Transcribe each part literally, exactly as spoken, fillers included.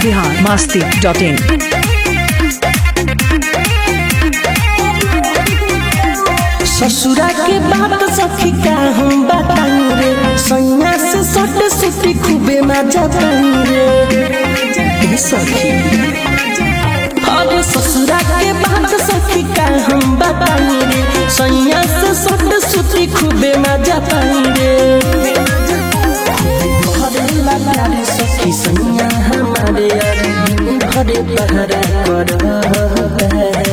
बिहार मस्ती डॉट इन। ससुरा के बात सखी का हम बताऊं रे, सैया से सट सुटी खूबे मजा पाऊं रे सखी। अरे ससुरा के बात सखी का हम बताऊं रे, सैया से सट सुटी खूबे मजा पाऊं रे। प्यारे सखी सैया हमारे भरे पहरा कर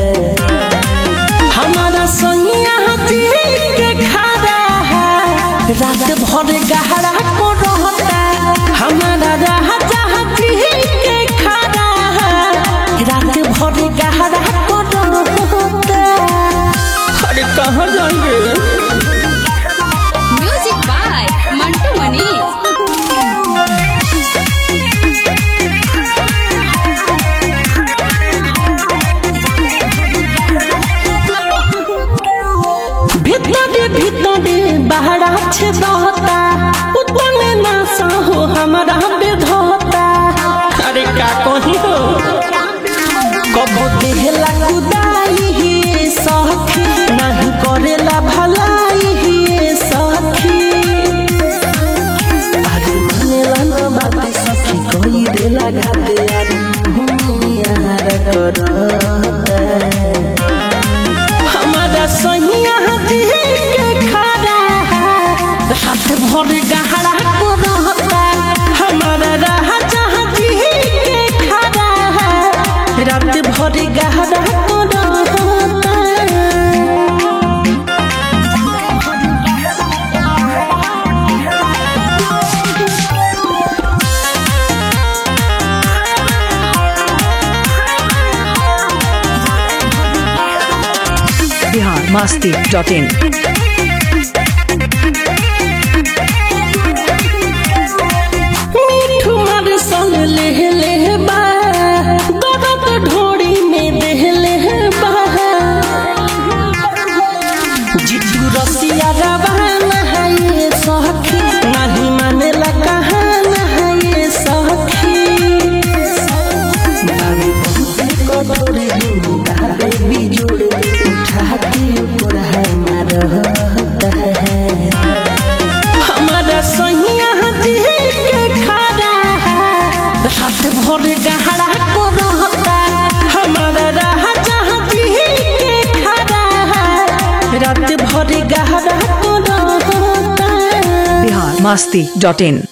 हमारा सैया के खड़ा है, रात भर गहरा को रहता। हमारा राजा के खड़ा है, रात भर गहरा को रहता। अरे कहाँ जाएंगे? Music by Mantu Mani. भीतरे भीतरे बहरा छे बहता, उतने नासा हो हमारा बेधता। अरे का कही हो कब देहला कुदाई ही सखी, नहीं करेला भलाई ही सखी। अरे मानेला न बात सखी कोई देला घाटे। अरे यार कर हमारा सैया के खड़ा है, रात भर गहरा को रहता। हमारा राजा के खड़ा है, रात भर गहरा को रहता। बिहार मस्ती डॉट इन। मीठू मार सन ले ले बा, दर्द ढोड़ी में देह ले बा। जिजू रसिया रवाना है ये सखी, नहीं मानेला कहाना है ये सखी। बाबे बहुत कठोरे दाबे बिजोड़ उठा के ऊपर है मारता है। हमारा सैया के खड़ा है, रात भर गहरा को रहता। हमारा राजा के खड़ा है, रात भर गहरा को रहता। बिहार मस्ती डॉट इन।